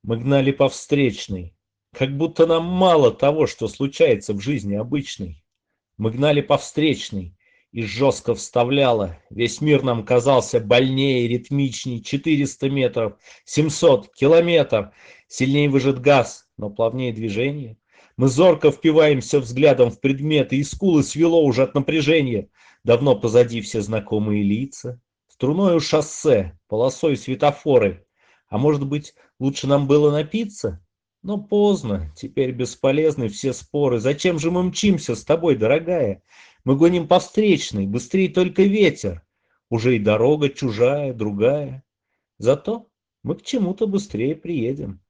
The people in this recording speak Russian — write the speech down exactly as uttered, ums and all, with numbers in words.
Мы гнали по встречной, как будто нам мало того, что случается в жизни обычной. Мы гнали по встречной, и жестко вставляло. Весь мир нам казался больнее, ритмичней. Четыреста метров, семьсот, километр. Сильнее выжат газ, но плавнее движение. Мы зорко впиваемся взглядом в предметы, и скулы свело уже от напряжения. Давно позади все знакомые лица. Струною шоссе, полосой светофоры. А может быть, лучше нам было напиться? Но поздно, теперь бесполезны все споры. Зачем же мы мчимся с тобой, дорогая? Мы гоним по встречной, быстрее только ветер. Уже и дорога чужая, другая. Зато мы к чему-то быстрее приедем.